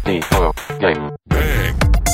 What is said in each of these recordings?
Video Game Bang.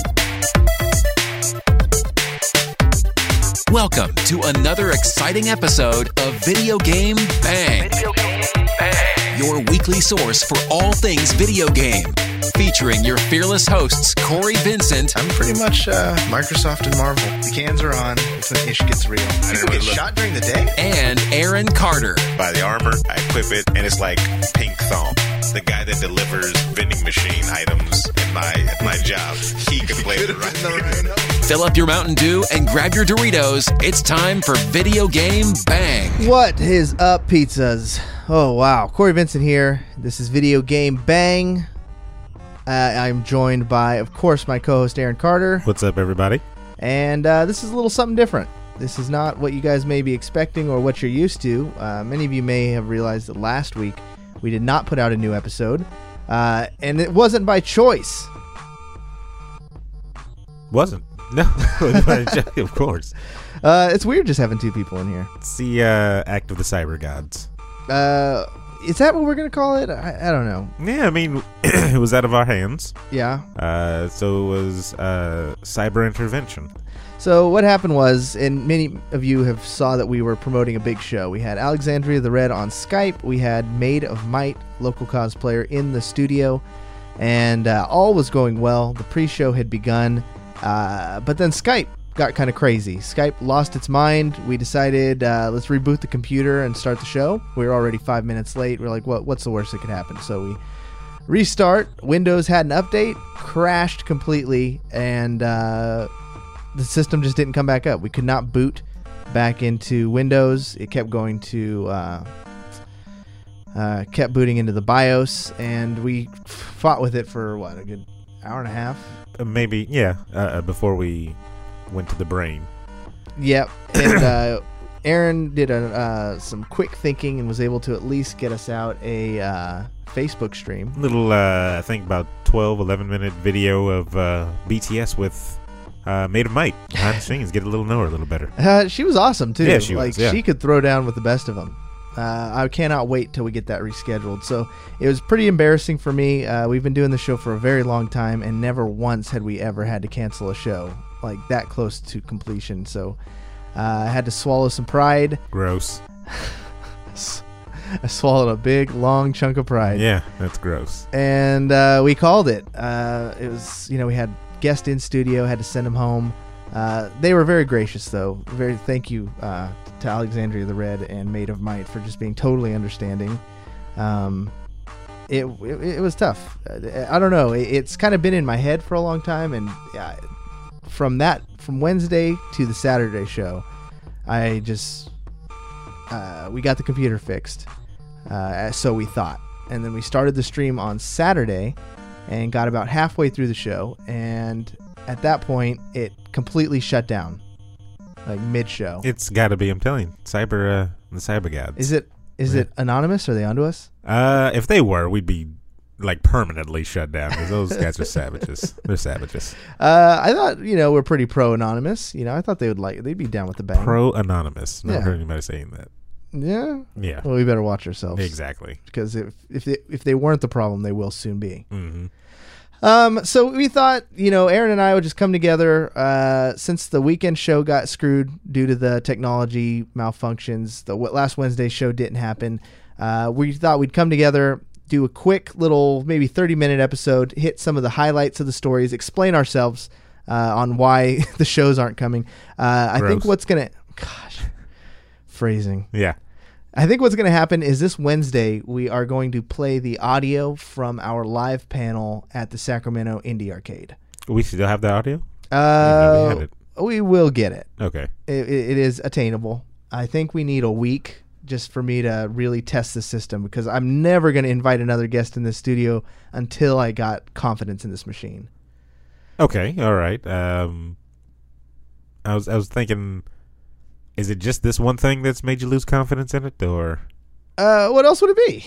Welcome to another exciting episode of Video Game Bang. Your weekly source for all things video game. Featuring your fearless hosts, Corey Vincent. I'm pretty much Microsoft and Marvel. The cans are on. It's when ish gets real. People get shot during the day? And Aaron Carter. Buy the armor, I equip it, and it's like pink thong. The guy that delivers vending machine items at my job, he can play it right. Fill up your Mountain Dew and grab your Doritos. It's time for Video Game Bang. What is up, pizzas? Oh, wow. Corey Vincent here. This is Video Game Bang. I'm joined by, of course, my co-host Aaron Carter. What's up, everybody? And this is a little something different. This is not what you guys may be expecting or what you're used to. Many of you may have realized that last week we did not put out a new episode. And it wasn't by choice. Wasn't. No. Of course. It's weird just having two people in here. It's the act of the cyber gods. Is that what we're going to call it? I don't know. Yeah, I mean, it was out of our hands. Yeah. So it was cyber intervention. So what happened was, and many of you have saw that we were promoting a big show. We had Alexandria the Red on Skype. We had Maid of Might, local cosplayer, in the studio. And all was going well. The pre-show had begun. But then Skype got kind of crazy. Skype lost its mind. We decided, let's reboot the computer and start the show. We were already 5 minutes late. We're like, what's the worst that could happen? So we restart. Windows had an update, crashed completely, and the system just didn't come back up. We could not boot back into Windows. It kept going to, kept booting into the BIOS, and we fought with it for, a good hour and a half? Maybe, yeah, before we went to the brain. Yep, and Aaron did some quick thinking and was able to at least get us out a Facebook stream. Little, I think about 12, 11-minute video of BTS with Maid of Might behind the scenes. Get a little know her a little better. She was awesome, too. Yeah, she was, yeah. She could throw down with the best of them. I cannot wait till we get that rescheduled. So it was pretty embarrassing for me. We've been doing the show for a very long time, and never once had we ever had to cancel a show like that close to completion. So I had to swallow some pride. Gross. I swallowed a big, long chunk of pride. Yeah, that's gross. And we called it. It was, we had guest in studio, had to send them home. They were very gracious, though. Thank you to Alexandria the Red and Maid of Might for just being totally understanding. It was tough. I don't know. It's kind of been in my head for a long time, and from Wednesday to the Saturday show, I just we got the computer fixed, so we thought, and then we started the stream on Saturday, and got about halfway through the show, and at that point, it completely shut down, like mid-show. It's got to be, I'm telling you, the cyber gods. Is it anonymous? Are they onto us? If they were, we'd be like permanently shut down because those guys are savages. They're savages. I thought, we're pretty pro-anonymous. I thought they'd be down with the bang. Pro-anonymous. Never Yeah. heard anybody saying that. Yeah? Yeah. Well, we better watch ourselves. Exactly. Because if they weren't the problem, they will soon be. Mm-hmm. So we thought, Aaron and I would just come together since the weekend show got screwed due to the technology malfunctions. The last Wednesday show didn't happen. We thought we'd come together, do a quick little, maybe 30-minute episode, hit some of the highlights of the stories, explain ourselves on why the shows aren't coming. I think what's going to... Gosh, phrasing. Yeah. I think what's going to happen is this Wednesday, we are going to play the audio from our live panel at the Sacramento Indie Arcade. We still have the audio? We have it. We will get it. Okay. It is attainable. I think we need a week just for me to really test the system, because I'm never going to invite another guest in this studio until I got confidence in this machine. Okay. All right. I was thinking, is it just this one thing that's made you lose confidence in it, or? What else would it be?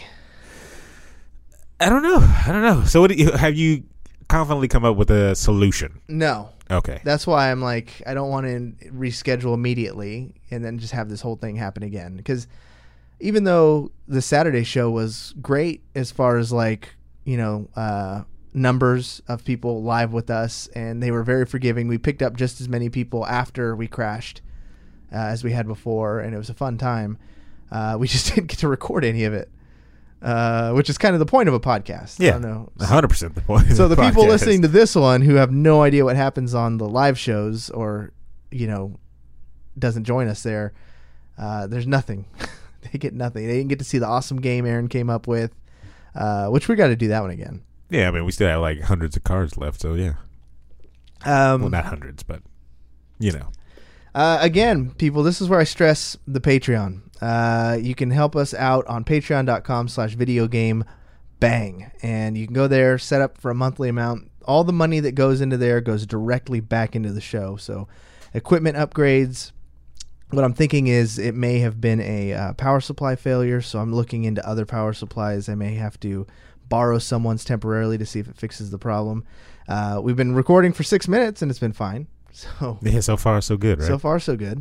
I don't know. So have you confidently come up with a solution? No. Okay. That's why I'm like, I don't want to reschedule immediately and then just have this whole thing happen again. Because even though the Saturday show was great as far as like, numbers of people live with us, and they were very forgiving. We picked up just as many people after we crashed as we had before, and it was a fun time. We just didn't get to record any of it, which is kind of the point of a podcast. Yeah, I don't know. 100% the point. So the people podcast. listening to this one who have no idea what happens on the live shows, or doesn't join us there, there's nothing. They get nothing. They didn't get to see the awesome game Aaron came up with, which we got to do that one again. Yeah, I mean, we still have like hundreds of cards left, so yeah. Well, not hundreds, but again, people, this is where I stress the Patreon. You can help us out on patreon.com/videogamebang, and you can go there, set up for a monthly amount. All the money that goes into there goes directly back into the show. So equipment upgrades. What I'm thinking is it may have been a power supply failure, so I'm looking into other power supplies. I may have to borrow someone's temporarily to see if it fixes the problem. We've been recording for 6 minutes, and it's been fine. So yeah, so far so good, right? So far so good.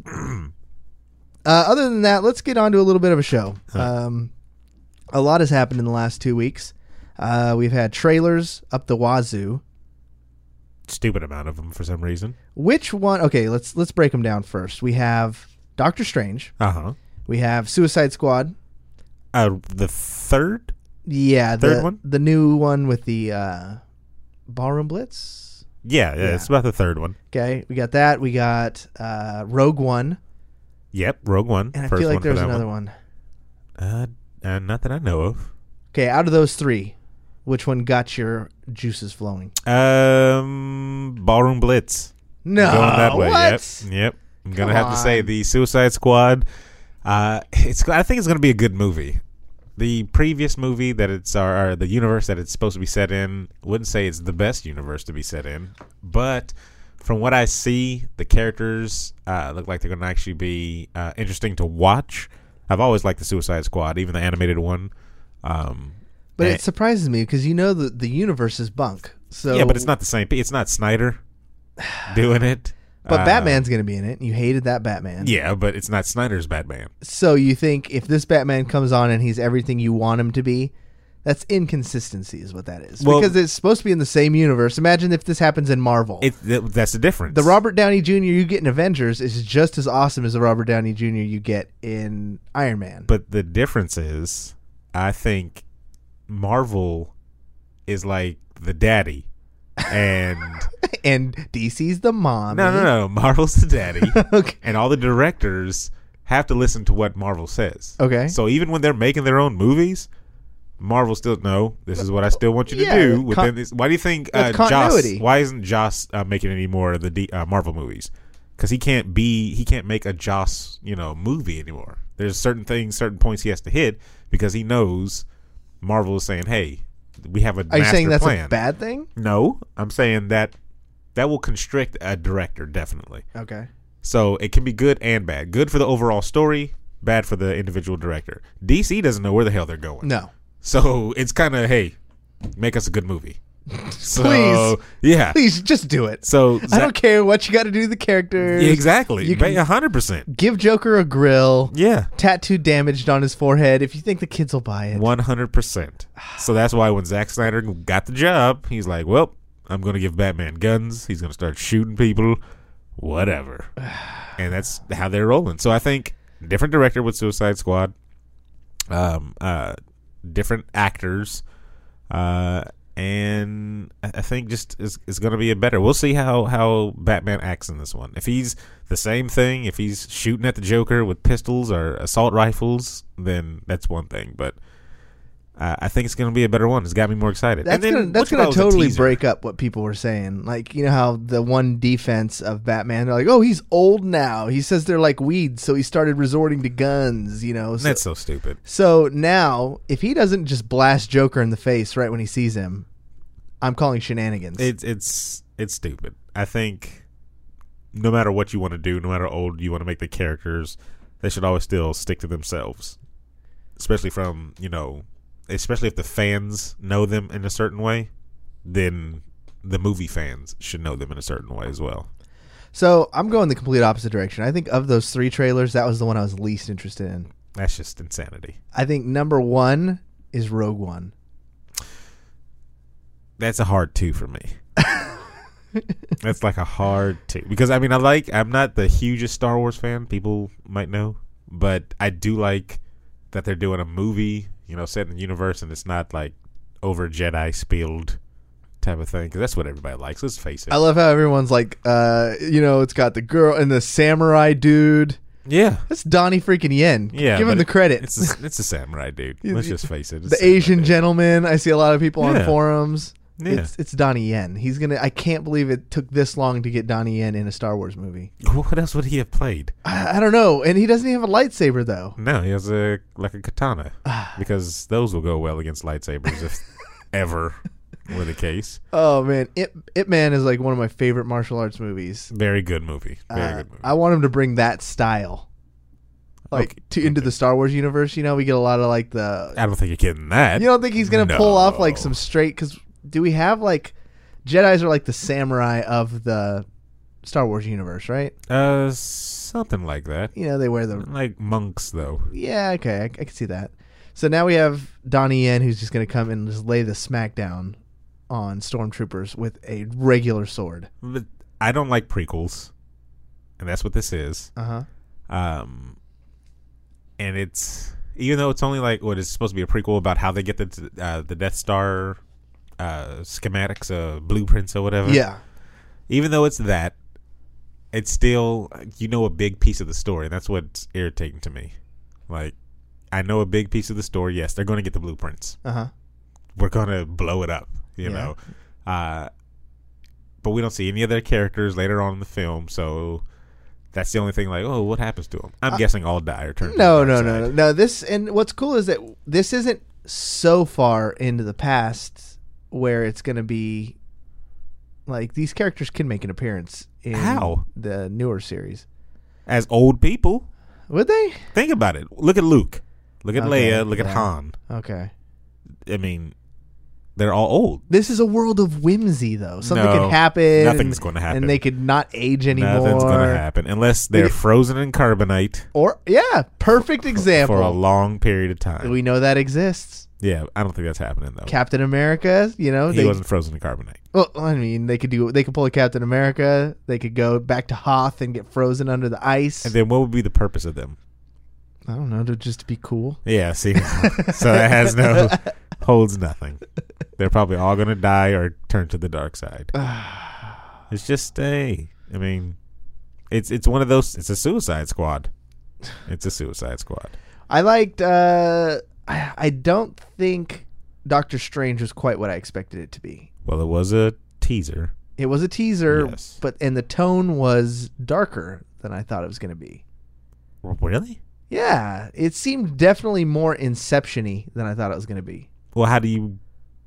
Other than that, let's get on to a little bit of a show. A lot has happened in the last 2 weeks. We've had trailers up the wazoo. Stupid amount of them for some reason. Which one? Okay, let's break them down first. We have Doctor Strange. We have Suicide Squad. The third? Yeah, third one? The new one with the Ballroom Blitz. Yeah, it's about the third one. Okay, we got that. We got Rogue One. Yep, Rogue One. And I feel like there's another one. Not that I know of. Okay, out of those three, which one got your juices flowing? Ballroom Blitz. No, going that way. What? Yep. I'm gonna have to say the Suicide Squad. I think it's gonna be a good movie. The previous movie that or the universe that it's supposed to be set in, wouldn't say it's the best universe to be set in, but from what I see, the characters look like they're gonna actually be interesting to watch. I've always liked the Suicide Squad, even the animated one. But it surprises me because the universe is bunk. So yeah, but it's not the same. It's not Snyder doing it. But Batman's going to be in it. You hated that Batman. Yeah, but it's not Snyder's Batman. So you think if this Batman comes on and he's everything you want him to be, that's inconsistency is what that is. Well, because it's supposed to be in the same universe. Imagine if this happens in Marvel. That's the difference. The Robert Downey Jr. you get in Avengers is just as awesome as the Robert Downey Jr. you get in Iron Man. But the difference is, I think Marvel is like the daddy. And DC's the mom. No. Marvel's the daddy. Okay. And all the directors have to listen to what Marvel says. Okay. So even when they're making their own movies, Marvel still this is what I still want you to do within this. Why do you think continuity. Why isn't Joss making any more of the Marvel movies? Because he can't make a Joss movie anymore. There's certain points he has to hit because he knows Marvel is saying, hey, we have a master plan. Are you saying that's a bad thing? No, I'm saying that will constrict a director, definitely. Okay. So it can be good and bad. Good for the overall story, bad for the individual director. DC doesn't know where the hell they're going. No. So it's kind of, hey, make us a good movie. So, please. Yeah. Please, just do it. So I don't care what you got to do to the characters. Yeah, exactly. You can 100%. Give Joker a grill. Yeah. Tattoo damaged on his forehead if you think the kids will buy it. 100%. So that's why when Zack Snyder got the job, he's like, well, I'm going to give Batman guns. He's going to start shooting people. Whatever. And that's how they're rolling. So I think different director with Suicide Squad. Different actors. And I think just is going to be a better. We'll see how Batman acts in this one. If he's the same thing, if he's shooting at the Joker with pistols or assault rifles, then that's one thing. But I think it's going to be a better one. It's got me more excited. That's going to totally break up what people were saying. Like, you know how the one defense of Batman, they're like, oh, he's old now. He says they're like weeds, so he started resorting to guns, So, that's so stupid. So now, if he doesn't just blast Joker in the face right when he sees him, I'm calling shenanigans. It's stupid. I think no matter what you want to do, no matter how old you want to make the characters, they should always still stick to themselves. Especially especially if the fans know them in a certain way, then the movie fans should know them in a certain way as well. So I'm going the complete opposite direction. I think of those three trailers, that was the one I was least interested in. That's just insanity. I think number one is Rogue One. that's a hard 2 for me. That's like a hard 2 because I'm not the hugest Star Wars fan. People might know, but I do like that they're doing a movie, set in the universe, and it's not like over Jedi spilled type of thing because that's what everybody likes. Let's face it. I love how everyone's like, it's got the girl and the samurai dude. Yeah, that's Donnie freaking Yen. Yeah, give him the credit. It's a samurai dude. Let's just face it. The Asian gentleman. I see a lot of people on forums. Yeah. It's Donnie Yen. I can't believe it took this long to get Donnie Yen in a Star Wars movie. What else would he have played? I don't know. And he doesn't even have a lightsaber though. No, he has a katana because those will go well against lightsabers if ever were the case. Oh man, Ip Man is like one of my favorite martial arts movies. Very good movie. Very good movie. I want him to bring that style, into the Star Wars universe. We get a lot of like the. I don't think you're kidding that. You don't think he's gonna pull off like some straight? Because do we have like Jedis are like the samurai of the Star Wars universe, right? Something like that. They wear the like monks though. Yeah, okay, I can see that. So now we have Donnie Yen who's just gonna come and just lay the smackdown on stormtroopers with a regular sword. But I don't like prequels, and that's what this is. And it's even though it's only like what is supposed to be a prequel about how they get the Death Star schematics, blueprints or whatever. Yeah. Even though it's that, it's still a big piece of the story, and that's what's irritating to me. Like, I know a big piece of the story. Yes, they're going to get the blueprints. We're going to blow it up. But we don't see any other characters later on in the film, so that's the only thing. Like, what happens to them? I'm guessing all die or turn. No. This, and what's cool is that this isn't so far into the past where it's going to be like these characters can make an appearance in the newer series as old people. Would they? Think about it. Look at Luke. Look at Leia. Look at Han. Okay. I mean, they're all old. This is a world of whimsy, though. Something could happen. Nothing's going to happen. And they could not age anymore. Nothing's going to happen unless they're frozen in carbonite. Or, perfect example. For a long period of time. We know that exists. Yeah, I don't think that's happening, though. Captain America, he wasn't frozen in carbonite. Well, I mean, they could pull a Captain America. They could go back to Hoth and get frozen under the ice. And then what would be the purpose of them? I don't know, just to be cool. Yeah, see? So that holds nothing. They're probably all going to die or turn to the dark side. It's just it's one of those, it's a Suicide Squad. It's a Suicide Squad. I liked, I don't think Doctor Strange was quite what I expected it to be. Well, it was a teaser. It was a teaser, yes. And the tone was darker than I thought it was going to be. Really? Yeah, it seemed definitely more Inception-y than I thought it was going to be. Well, how do you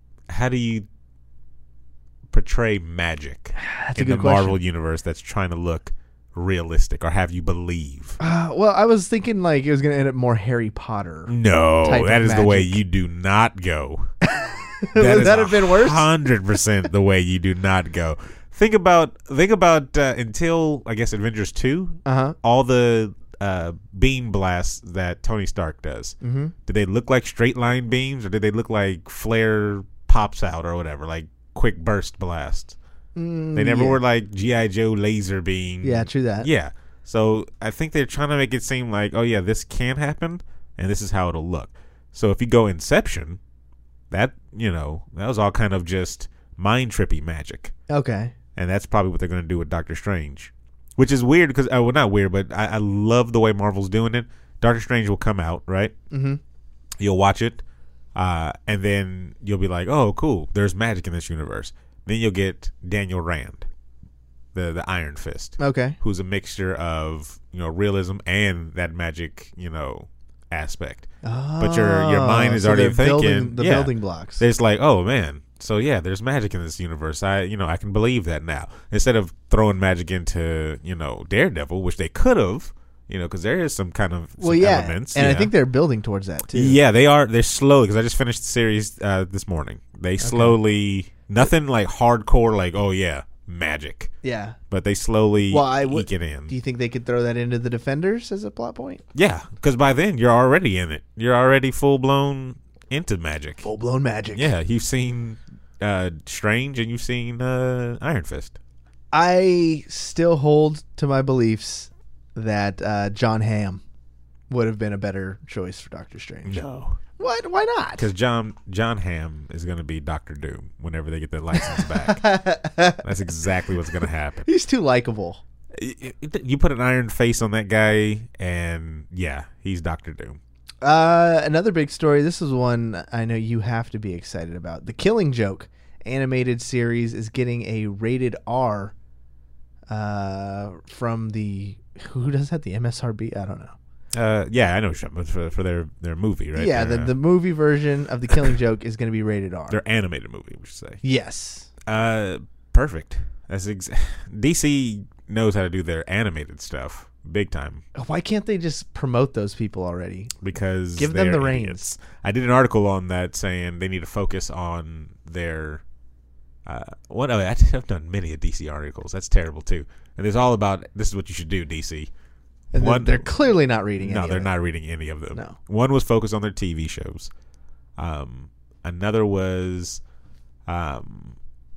portray magic in the Marvel universe that's trying to look realistic or have you believe? Well, I was thinking like it was going to end up more Harry Potter. No, that is the way you do not go. Would that have been worse? 100% the way you do not go. Think about until I guess Avengers 2. All the beam blasts that Tony Stark does. Did they look like straight line beams or did they look like flare pops out or whatever, like quick burst blast? They never were like G.I. Joe laser beam. Yeah, true that. Yeah. So I think they're trying to make it seem like, oh yeah, this can happen and this is how it'll look. So if you go Inception, that was all kind of just mind trippy magic. Okay. And that's probably what they're going to do with Doctor Strange. Which is weird because, well, not weird, but I love the way Marvel's doing it. Doctor Strange will come out, right? You'll watch it, and then you'll be like, oh, cool, there's magic in this universe. Then you'll get Daniel Rand, the Iron Fist. Okay. Who's a mixture of, realism and that magic, aspect. Oh, but your mind is already thinking. The building blocks. It's like, oh, man. So yeah, there's magic in this universe. I can believe that now. Instead of throwing magic into, Daredevil, which they could have, because there is some kind of elements. And I think they're building towards that too. Yeah, they are. They're slowly, because I just finished the series this morning. They slowly, nothing like hardcore, like, oh yeah, magic. Yeah. But they slowly eke it in. Do you think they could throw that into the Defenders as a plot point? Yeah, because by then you're already in it. You're already full blown into magic. Full blown magic. Yeah, you've seen Strange and you've seen Iron Fist. I still hold to my beliefs that John Hamm would have been a better choice for Doctor Strange. No. What? Why not? Because John Hamm is going to be Doctor Doom whenever they get their license back. That's exactly what's going to happen. He's too likable. You put an iron face on that guy, and yeah, he's Doctor Doom. Another big story. This is one I know you have to be excited about. The Killing Joke animated series is getting a rated R from the... Who does that? The MSRB? I don't know. Yeah, I know for their movie, right? Yeah, the movie version of The Killing Joke is going to be rated R. Their animated movie, we should say. Yes. Perfect. That's DC knows how to do their animated stuff big time. Why can't they just promote those people already? Because give them the reins. Idiots. I did an article on that saying they need to focus on their I've done many of DC articles. That's terrible too. And there's all about this is what you should do, DC. And they're clearly not reading. No, they're not reading any of them. No. One was focused on their TV shows. Another was kind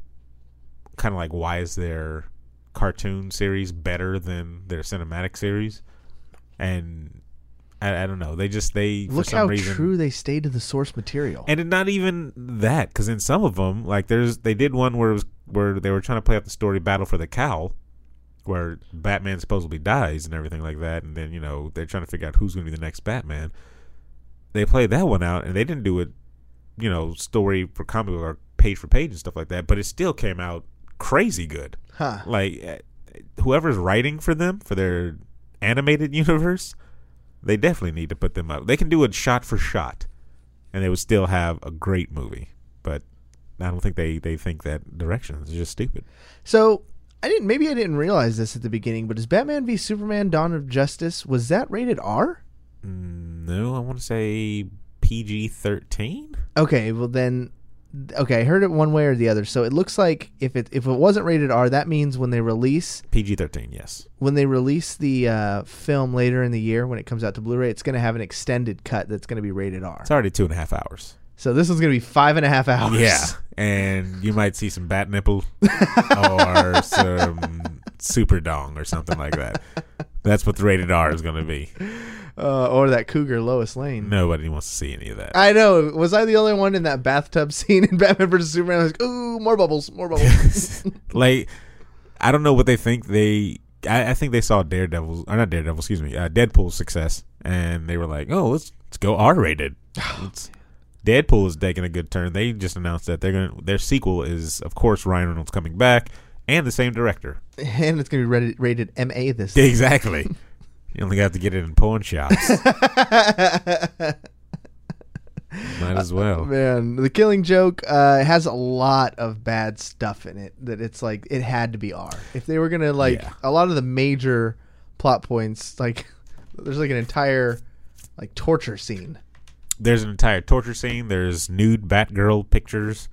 of like, why is their cartoon series better than their cinematic series? And I don't know. They look for some how reason, true they stayed to the source material. and not even that, because in some of them, like they did one where they were trying to play out the story Battle for the Cowl, where Batman supposedly dies and everything like that, and then they're trying to figure out who's going to be the next Batman. They played that one out, and they didn't do it, story for comic book or page for page and stuff like that, but it still came out crazy good. Huh. Like whoever's writing for them for their animated universe, they definitely need to put them up. They can do it shot for shot, and they would still have a great movie. But I don't think they think that direction. It's just stupid. So I didn't realize this at the beginning, but is Batman v Superman: Dawn of Justice, was that rated R? No, I want to say PG-13. Okay, well then, I heard it one way or the other. So it looks like if it wasn't rated R, that means when they release PG-13, yes. When they release the film later in the year, when it comes out to Blu-ray, it's going to have an extended cut that's going to be rated R. It's already 2.5 hours. So this is going to be 5.5 hours. Yeah, and you might see some bat nipple or some super dong or something like that. That's what the rated R is going to be. Or that cougar Lois Lane. Nobody wants to see any of that. I know. Was I the only one in that bathtub scene in Batman vs Superman? I was like, ooh, more bubbles, more bubbles. Like, I don't know what they think. I think they saw Deadpool's success, and they were like, oh, let's go R-rated. Deadpool is taking a good turn. They just announced that their sequel is, of course, Ryan Reynolds coming back, and the same director. And it's going to be rated MA this time. Exactly. You only got to get it in pawn shops. Might as well. Man, The Killing Joke has a lot of bad stuff in it that it's like it had to be R. If they were going to a lot of the major plot points, like there's like an entire like torture scene. There's an entire torture scene. There's nude Batgirl pictures.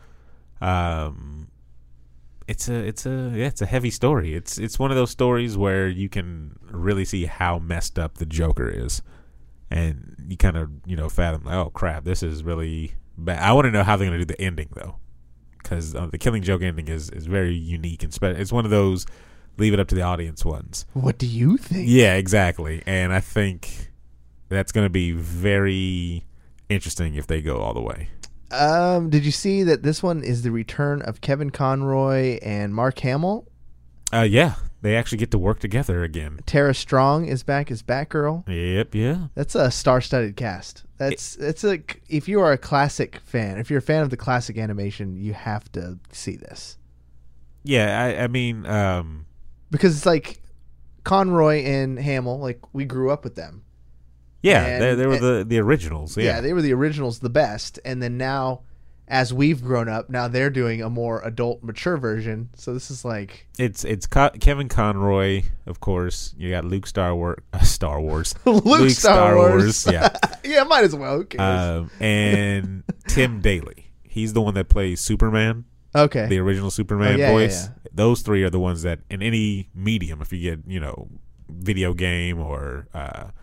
It's a heavy story. It's one of those stories where you can really see how messed up the Joker is, and you kind of fathom like, oh crap, this is really bad. I want to know how they're going to do the ending though, because the Killing Joke ending is very unique and special. It's one of those leave it up to the audience ones. What do you think? Yeah, exactly. And I think that's going to be very interesting if they go all the way. Did you see that this one is the return of Kevin Conroy and Mark Hamill? Yeah, they actually get to work together again. Tara Strong is back as Batgirl. Yep, yeah. That's a star-studded cast. It's like if you are a classic fan, if you're a fan of the classic animation, you have to see this. Yeah, I mean, because it's like Conroy and Hamill, like we grew up with them. Yeah, they were the originals. Yeah, they were the originals, the best. And then now, as we've grown up, now they're doing a more adult, mature version. So this is like it's Kevin Conroy, of course. You got Luke Star Wars. Luke Star Wars. Yeah, yeah, might as well. Who cares? And Tim Daly. He's the one that plays Superman. Okay, the original Superman voice. Yeah. Those three are the ones that in any medium, if you get video game or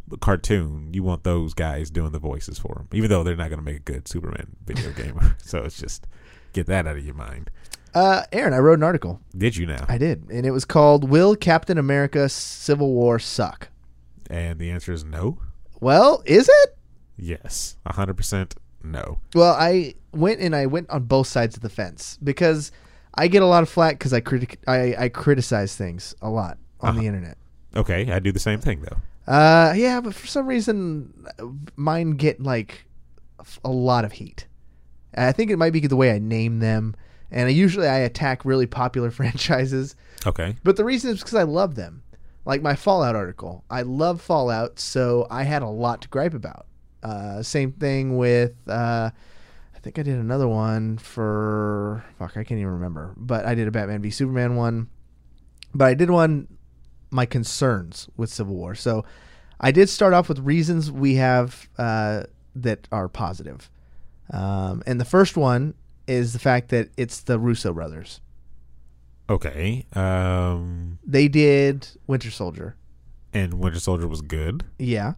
cartoon, you want those guys doing the voices for him, even though they're not going to make a good Superman video game. So it's just get that out of your mind. Aaron, I wrote an article. Did you now? I did, and it was called "Will Captain America: Civil War Suck?" And the answer is no. Well, is it? Yes, 100% no. Well, I went on both sides of the fence because I get a lot of flack because I criticize things a lot on the internet. Okay, I do the same thing though. Yeah, but for some reason, mine get like a lot of heat. I think it might be the way I name them, and I attack really popular franchises. Okay, but the reason is because I love them. Like my Fallout article, I love Fallout, so I had a lot to gripe about. Same thing with, I think I did another one for, I can't even remember, but I did a Batman v Superman one. But I did one, my concerns with Civil War. So I did start off with reasons we have that are positive. And the first one is the fact that it's the Russo brothers. Okay. They did Winter Soldier. And Winter Soldier was good. Yeah.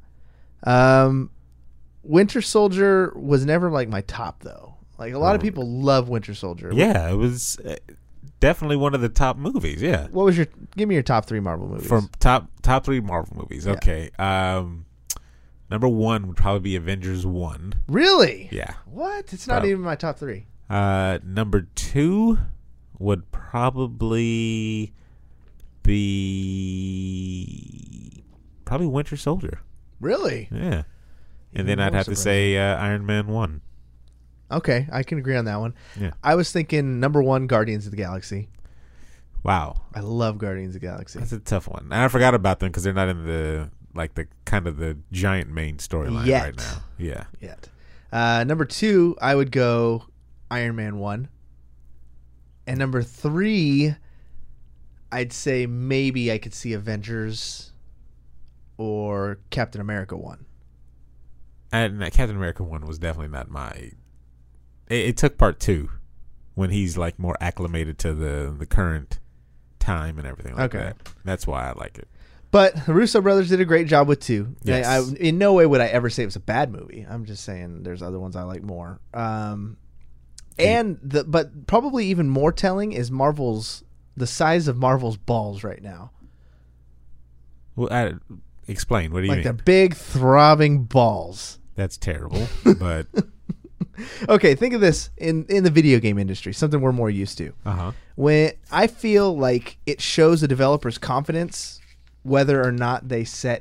Winter Soldier was never like my top though. Like a lot of people love Winter Soldier. Yeah, it was definitely one of the top movies. Yeah. What was give me your top 3 Marvel movies? From top 3 Marvel movies. Yeah. Okay. Number 1 would probably be Avengers 1. Really? Yeah. What? It's not even my top 3. Number 2 would probably be Winter Soldier. Really? Yeah. And then I'd have to say Iron Man 1. Okay, I can agree on that one. Yeah. I was thinking number 1, Guardians of the Galaxy. Wow. I love Guardians of the Galaxy. That's a tough one. And I forgot about them because they're not in the kind of the giant main storyline right now. Yeah. Yet. Number 2, I would go Iron Man 1. And number 3, I'd say maybe I could see Avengers or Captain America 1. And Captain America 1 was definitely not my... It took part 2 when he's like more acclimated to the current time and everything like that. That's why I like it. But the Russo brothers did a great job with 2. Yes. In no way would I ever say it was a bad movie. I'm just saying there's other ones I like more. But probably even more telling is the size of Marvel's balls right now. Well, explain. What do you mean? Like the big throbbing balls. That's terrible, but... Okay, think of this in the video game industry, something we're more used to. When I feel like it shows a developer's confidence whether or not they set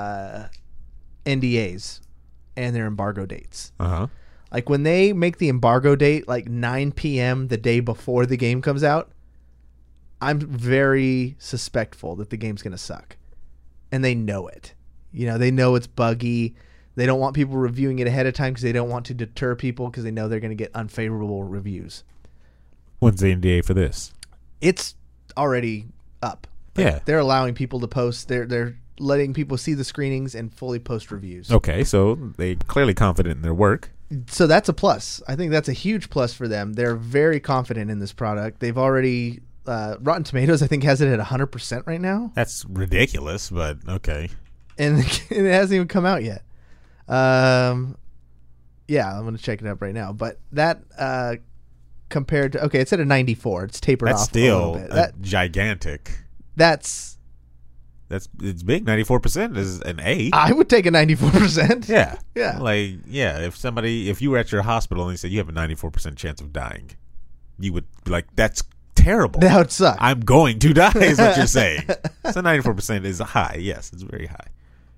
NDAs and their embargo dates. Like when they make the embargo date like 9 p.m. the day before the game comes out, I'm very suspectful that the game's going to suck. And they know it. You know, they know it's buggy. They don't want people reviewing it ahead of time because they don't want to deter people because they know they're going to get unfavorable reviews. When's the NDA for this? It's already up. Yeah. They're allowing people to post. They're letting people see the screenings and fully post reviews. Okay, so they're clearly confident in their work. So that's a plus. I think that's a huge plus for them. They're very confident in this product. They've already... Rotten Tomatoes, I think, has it at 100% right now. That's ridiculous, but okay. And it hasn't even come out yet. Yeah, I'm going to check it up right now. But that compared to... Okay, it's at a 94. It's tapered off a little bit. That's still gigantic. It's big. 94% is an A. I would take a 94%. Yeah. Yeah. Like, yeah, if you were at your hospital and they said you have a 94% chance of dying, you would be like, that's terrible. That would suck. I'm going to die is what you're saying. So 94% is high. Yes, it's very high.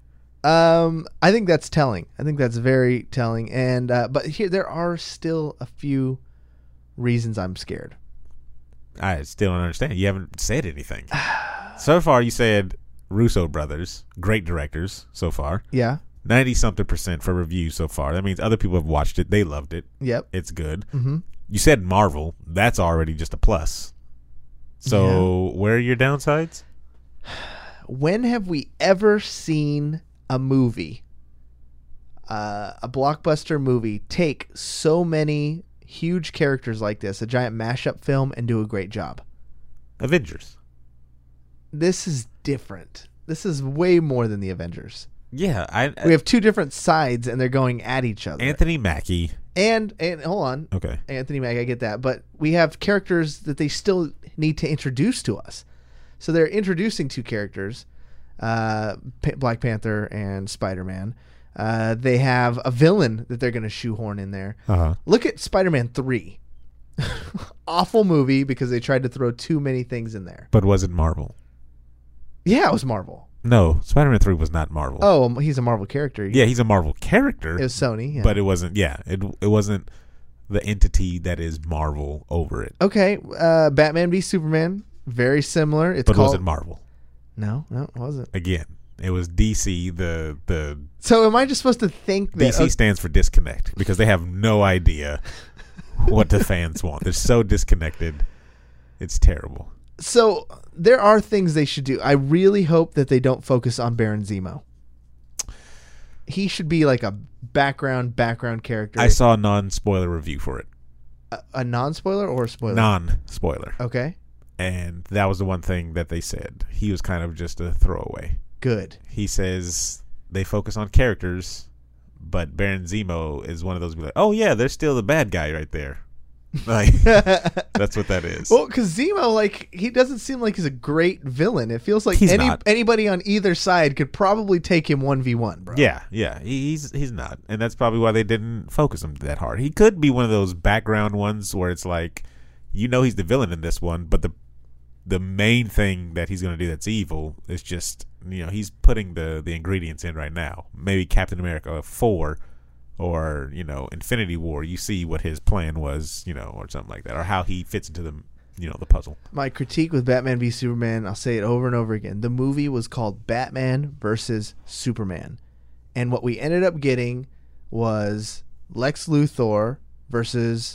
I think that's telling. I think that's very telling. And but here there are still a few reasons I'm scared. I still don't understand. You haven't said anything. So far, you said Russo brothers, great directors so far. Yeah. 90-something% for reviews so far. That means other people have watched it. They loved it. Yep. It's good. Mm-hmm. You said Marvel. That's already just a plus. So where are your downsides? When have we ever seen a movie, a blockbuster movie, take so many huge characters like this, a giant mashup film, and do a great job? Avengers. This is different. This is way more than the Avengers. Yeah, we have two different sides, and they're going at each other. Anthony Mackie. And hold on. Okay. Anthony Mackie, I get that. But we have characters that they still need to introduce to us. So they're introducing two characters, Black Panther and Spider-Man. They have a villain that they're going to shoehorn in there. Uh-huh. Look at Spider-Man 3. Awful movie because they tried to throw too many things in there. But was it Marvel? Yeah, it was Marvel. No, Spider-Man 3 was not Marvel. Oh, he's a Marvel character. Yeah, he's a Marvel character. It was Sony, yeah. But it wasn't, it wasn't the entity that is Marvel over it. Okay, Batman v Superman, very similar. But was it Marvel? No, it wasn't. Again, it was DC, the So am I just supposed to think that... DC stands for disconnect because they have no idea what the fans want. They're so disconnected. It's terrible. So there are things they should do. I really hope that they don't focus on Baron Zemo. He should be like a background character. I saw a non-spoiler review for it. A non-spoiler or a spoiler? Non-spoiler. Okay. And that was the one thing that they said. He was kind of just a throwaway. Good. He says they focus on characters, but Baron Zemo is one of those like, oh yeah, there's still the bad guy right there. Like that's what that is. Well, because Zemo, like, he doesn't seem like he's a great villain. It feels like not. Anybody on either side could probably take him 1v1, bro. Yeah. He's not, and that's probably why they didn't focus him that hard. He could be one of those background ones where it's like, he's the villain in this one, but the main thing that he's going to do that's evil is just, he's putting the ingredients in right now. Maybe Captain America 4 or, Infinity War, you see what his plan was, or something like that, or how he fits into the, the puzzle. My critique with Batman v Superman, I'll say it over and over again. The movie was called Batman versus Superman. And what we ended up getting was Lex Luthor versus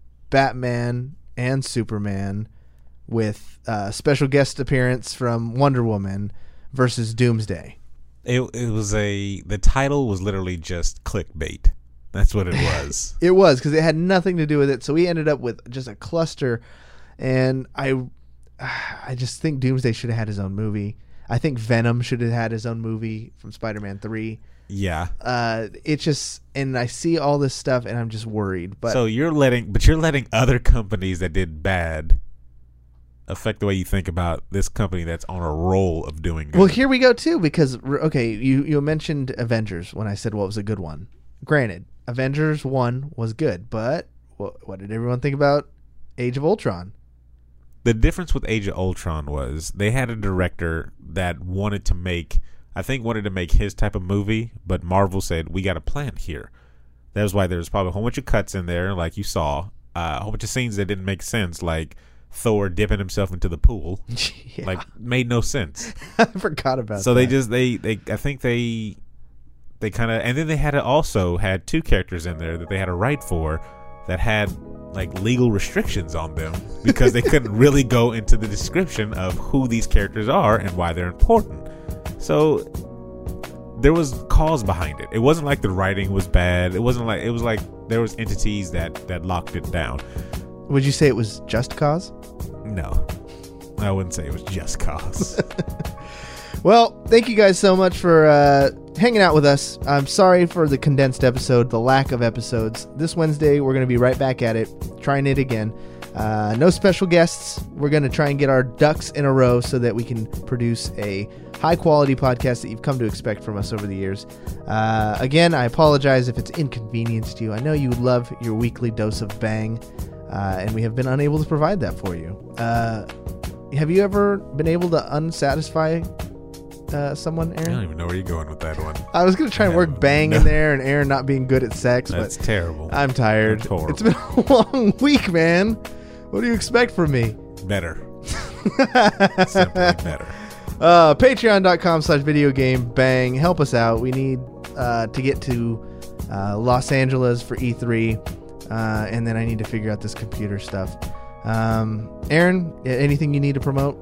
Batman and Superman with special guest appearance from Wonder Woman versus Doomsday. It was the title was literally just clickbait. That's what it was. It was, because it had nothing to do with it. So we ended up with just a cluster, and I just think Doomsday should have had his own movie. I think Venom should have had his own movie from Spider-Man 3. Yeah. It just, and I see all this stuff, and I'm just worried. But so you're letting other companies that did bad affect the way you think about this company that's on a roll of doing good. Well, here we go too, because okay, you mentioned Avengers when I said what was a good one. Granted, Avengers 1 was good, but what did everyone think about Age of Ultron? The difference with Age of Ultron was they had a director that wanted to make his type of movie, but Marvel said, we got a plan here. That was why there was probably a whole bunch of cuts in there, like you saw, a whole bunch of scenes that didn't make sense, like Thor dipping himself into the pool. Yeah. Like, made no sense. I forgot about so that. So I think they kind of, and then they also had two characters in there that they had to write for that had like legal restrictions on them because they couldn't really go into the description of who these characters are and why they're important. So there was cause behind it. It wasn't like the writing was bad. It was like there was entities that locked it down. Would you say it was just cause? No, I wouldn't say it was just cause. Well, thank you guys so much for hanging out with us. I'm sorry for the condensed episode, the lack of episodes. This Wednesday, we're going to be right back at it, trying it again. No special guests. We're going to try and get our ducks in a row so that we can produce a high-quality podcast that you've come to expect from us over the years. Again, I apologize if it's inconvenienced you. I know you love your weekly dose of bang, and we have been unable to provide that for you. Have you ever been able to unsatisfy someone, Aaron? I don't even know where you're going with that one. I was going to try and work bang in there and Aaron not being good at sex. That's terrible. I'm tired. That's horrible. It's been a long week, man. What do you expect from me? Better. Simply better. Patreon.com/videogamebang. Help us out. We need to get to Los Angeles for E3. And then I need to figure out this computer stuff. Aaron, anything you need to promote?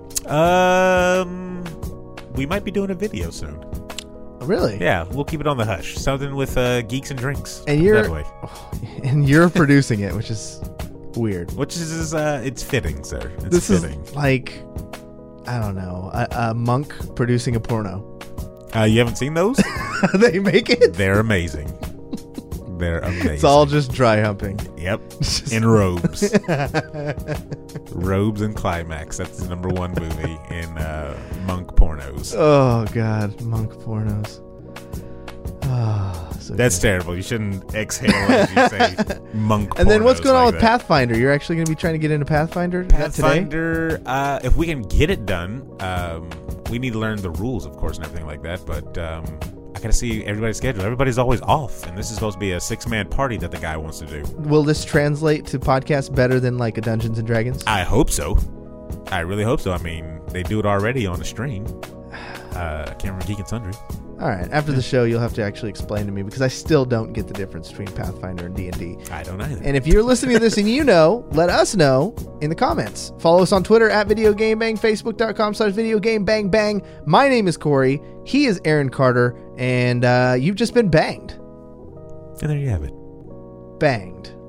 We might be doing a video soon. Really? Yeah, we'll keep it on the hush. Something with Geeks and Drinks. And you're producing it, which is weird. Which is it's fitting, sir. This fitting. Is like, I don't know, a monk producing a porno. You haven't seen those? They make it? They're amazing. They're amazing. It's all just dry humping. Yep. In robes. Robes and Climax. That's the #1 movie in monk pornos. Oh, God. Monk pornos. Oh, so That's good. terrible. You shouldn't exhale as you say monk pornos. And then what's going on like with that. Pathfinder? You're actually going to be trying to get into Pathfinder? Is that today? Pathfinder, if we can get it done, we need to learn the rules, of course, and everything like that. But I got to see everybody's schedule. Everybody's always off, and this is supposed to be a 6-man party that the guy wants to do. Will this translate to podcast better than like a Dungeons and Dragons? I hope so. I really hope so. I mean, they do it already on the stream. I can't remember Geek and Sundry. All right. After the show, you'll have to actually explain to me because I still don't get the difference between Pathfinder and D&D. I don't either. And if you're listening to this and you know, let us know in the comments. Follow us on Twitter at Video Game Bang, Facebook.com/VideoGameBangBang. My name is Corey. He is Aaron Carter. And you've just been banged. And there you have it. Banged.